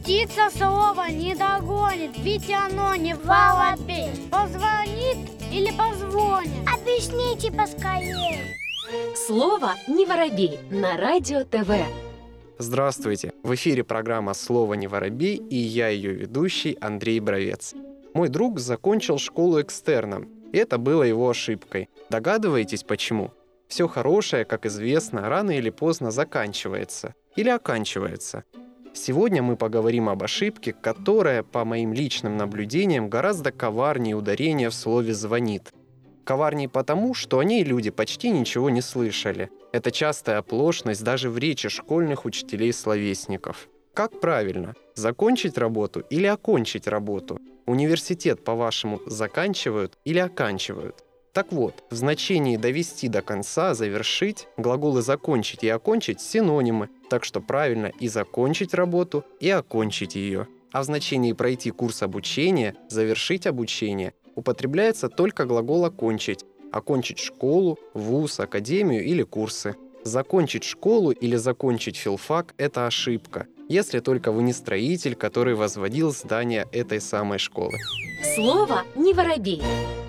Птица слово не догонит, ведь оно не воробей. Позвонит или позвонит? Объясните поскорее. Слово «Не воробей» на Радио ТВ. Здравствуйте! В эфире программа «Слово не воробей» и я ее ведущий Андрей Бровец. Мой друг закончил школу экстерном, и это было его ошибкой. Догадываетесь, почему? Все хорошее, как известно, рано или поздно заканчивается или оканчивается. Сегодня мы поговорим об ошибке, которая, по моим личным наблюдениям, гораздо коварнее ударения в слове «звонит». Коварнее потому, что о ней люди почти ничего не слышали. Это частая оплошность даже в речи школьных учителей-словесников. Как правильно? Закончить работу или окончить работу? Университет, по-вашему, заканчивают или оканчивают? Так вот, в значении «довести до конца», «завершить» глаголы «закончить» и «окончить» синонимы, так что правильно и закончить работу, и окончить ее. А в значении «пройти курс обучения», «завершить обучение» употребляется только глагол «окончить», окончить школу, вуз, академию или курсы. Закончить школу или закончить филфак – это ошибка, если только вы не строитель, который возводил здание этой самой школы. Слово «Не воробей».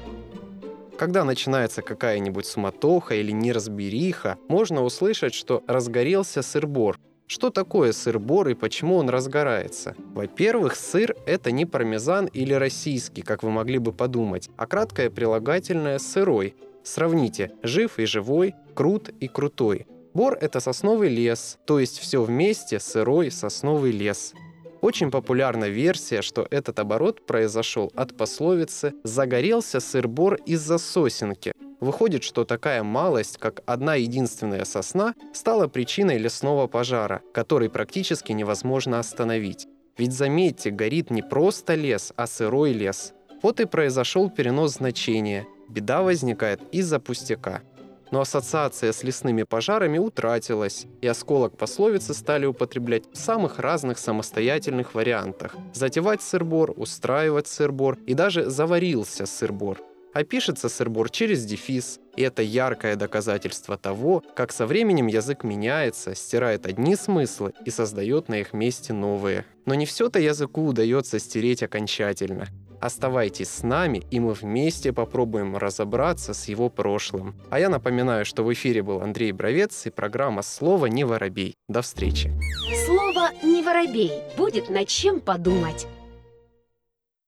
Когда начинается какая-нибудь суматоха или неразбериха, можно услышать, что разгорелся сыр-бор. Что такое сыр-бор и почему он разгорается? Во-первых, сыр – это не пармезан или российский, как вы могли бы подумать, а краткое прилагательное «сырой». Сравните «жив» и «живой», «крут» и «крутой». Бор – это сосновый лес, то есть все вместе сырой сосновый лес. Очень популярна версия, что этот оборот произошел от пословицы «загорелся сыр-бор из-за сосенки». Выходит, что такая малость, как одна единственная сосна, стала причиной лесного пожара, который практически невозможно остановить. Ведь заметьте, горит не просто лес, а сырой лес. Вот и произошел перенос значения. Беда возникает из-за пустяка. Но ассоциация с лесными пожарами утратилась, и осколок пословицы стали употреблять в самых разных самостоятельных вариантах. Затевать сыр-бор, устраивать сыр-бор и даже заварился сыр-бор. А пишется сыр-бор через дефис, и это яркое доказательство того, как со временем язык меняется, стирает одни смыслы и создает на их месте новые. Но не все-то языку удается стереть окончательно. Оставайтесь с нами, и мы вместе попробуем разобраться с его прошлым. А я напоминаю, что в эфире был Андрей Бровец и программа «Слово не воробей». До встречи. Слово «Не воробей» будет над чем подумать.